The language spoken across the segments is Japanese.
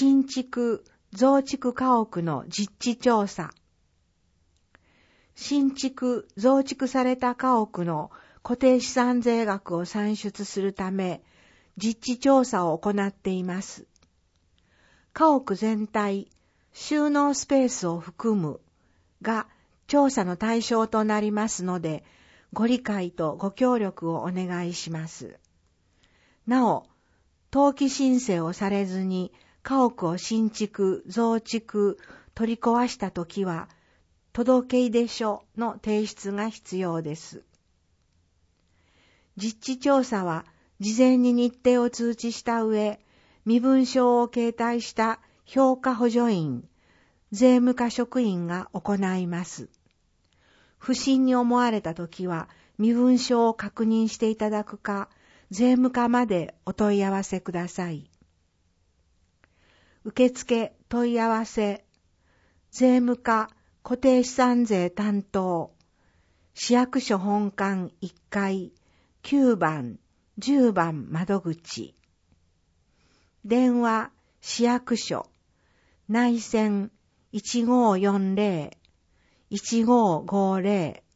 新築・増築家屋の実地調査。新築・増築された家屋の固定資産税額を算出するため、実地調査を行っています。家屋全体、収納スペースを含むが調査の対象となりますので、ご理解とご協力をお願いします。なお、登記申請をされずに家屋を新築・増築・取り壊したときは、届出書の提出が必要です。実地調査は事前に日程を通知した上、身分証を携帯した評価補助員、税務課職員が行います。不審に思われたときは、身分証を確認していただくか、税務課までお問い合わせください。受付問い合わせ、税務課固定資産税担当、市役所本館1階9番、10番窓口。電話市役所、内線1540-1550。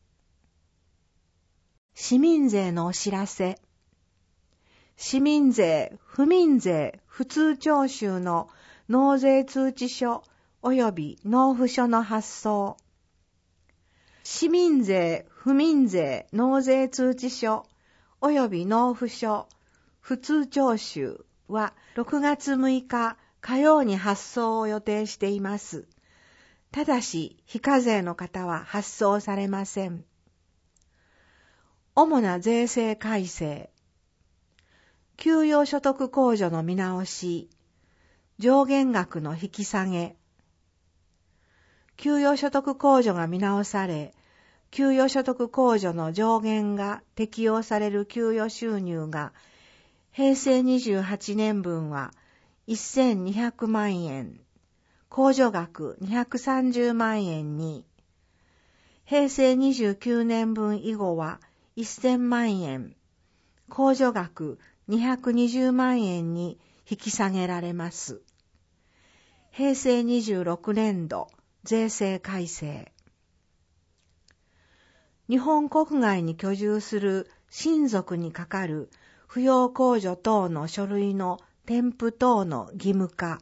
市民税のお知らせ。市民税、府民税、普通徴収の納税通知書及び納付書の発送。市民税、府民税、納税通知書及び納付書、普通徴収は6月6日火曜に発送を予定しています。ただし、非課税の方は発送されません。主な税制改正。給与所得控除の見直し、上限額の引き下げ。給与所得控除が見直され、給与所得控除の上限が適用される給与収入が、平成28年分は1200万円、控除額230万円に、平成29年分以後は1000万円、控除額220万円に引き下げられます。平成26年度税制改正。日本国外に居住する親族にかかる扶養控除等の書類の添付等の義務化。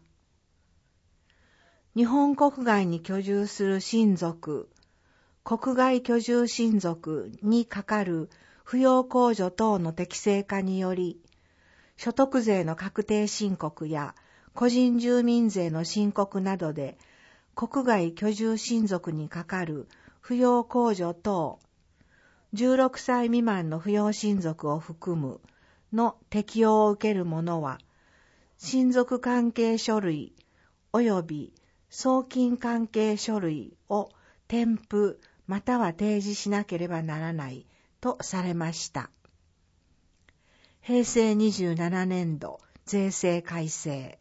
日本国外に居住する親族、国外居住親族にかかる扶養控除等の適正化により、所得税の確定申告や個人住民税の申告などで、国外居住親族にかかる扶養控除等、16歳未満の扶養親族を含むの適用を受ける者は、親族関係書類及び送金関係書類を添付または提示しなければならないとされました。平成27年度税制改正。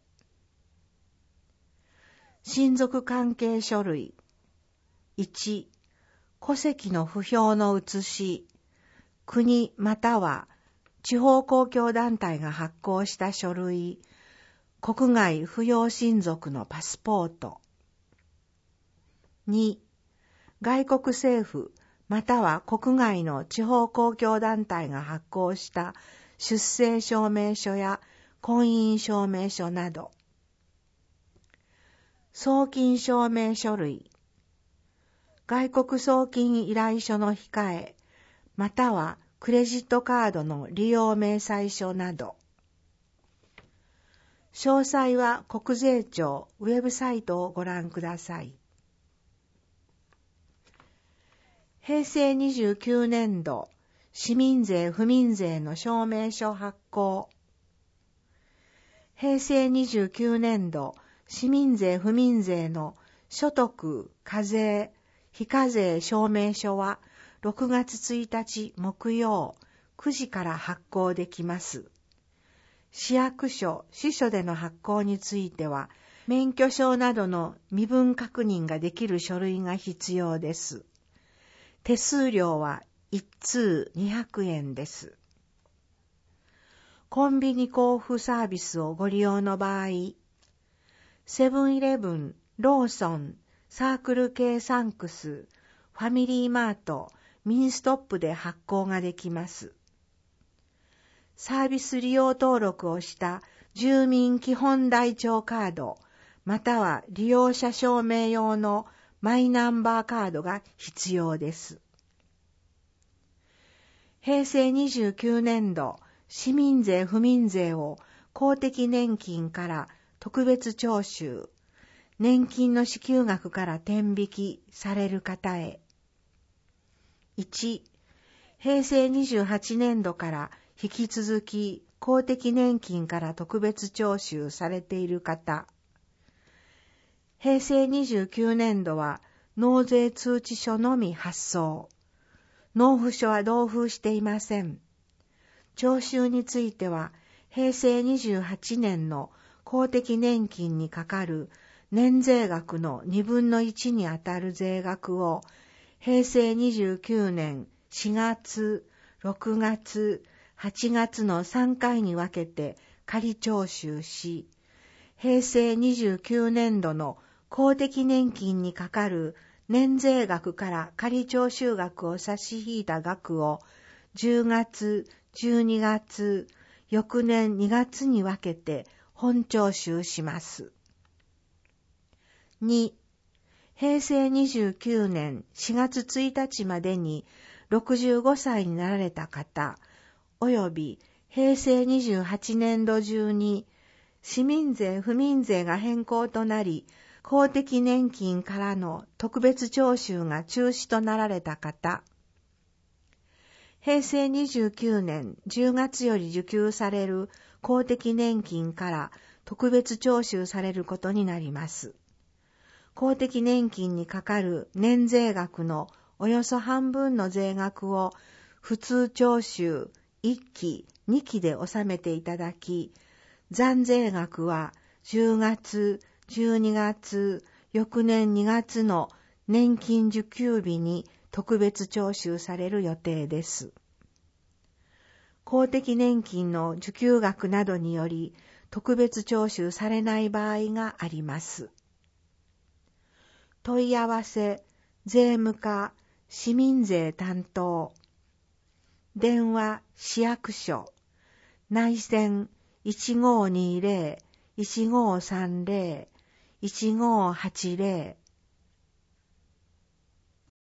親族関係書類。1、戸籍の不評の写し、国または地方公共団体が発行した書類、国外扶養親族のパスポート。2、外国政府または国外の地方公共団体が発行した出生証明書や婚姻証明書など。送金証明書類。外国送金依頼書の控え、またはクレジットカードの利用明細書など。詳細は国税庁ウェブサイトをご覧ください。平成29年度市民税・府民税の証明書発行。平成29年度市民税・府民税の所得・課税・非課税証明書は6月1日木曜9時から発行できます。市役所・支所での発行については、免許証などの身分確認ができる書類が必要です。手数料は1通200円です。コンビニ交付サービスをご利用の場合、 セブンイレブン、ローソン、サークル系サンクス、ファミリーマート、ミニストップで発行ができます。サービス利用登録をした住民基本台帳カード、または利用者証明用のマイナンバーカードが必要です。平成29年度、市民税・府民税を公的年金から特別徴収、年金の支給額から天引きされる方へ。1、平成28年度から引き続き公的年金から特別徴収されている方。平成29年度は納税通知書のみ発送。納付書は同封していません。徴収については平成28年の公的年金にかかる年税額の2分の1にあたる税額を平成29年4月、6月、8月の3回に分けて仮徴収し、平成29年度の公的年金にかかる年税額から仮徴収額を差し引いた額を10月、12月、翌年2月に分けて本徴収します。2、平成29年4月1日までに65歳になられた方、および平成28年度中に市民税・府民税が変更となり、公的年金からの特別徴収が中止となられた方、平成29年10月より受給される公的年金から特別徴収されることになります。公的年金にかかる年税額のおよそ半分の税額を普通徴収1期、2期で納めていただき、残税額は10月、12月、翌年2月の年金受給日に特別徴収される予定です。公的年金の受給額などにより特別徴収されない場合があります。問い合わせ、税務課、市民税担当。電話、市役所。内線 1520-1530-1580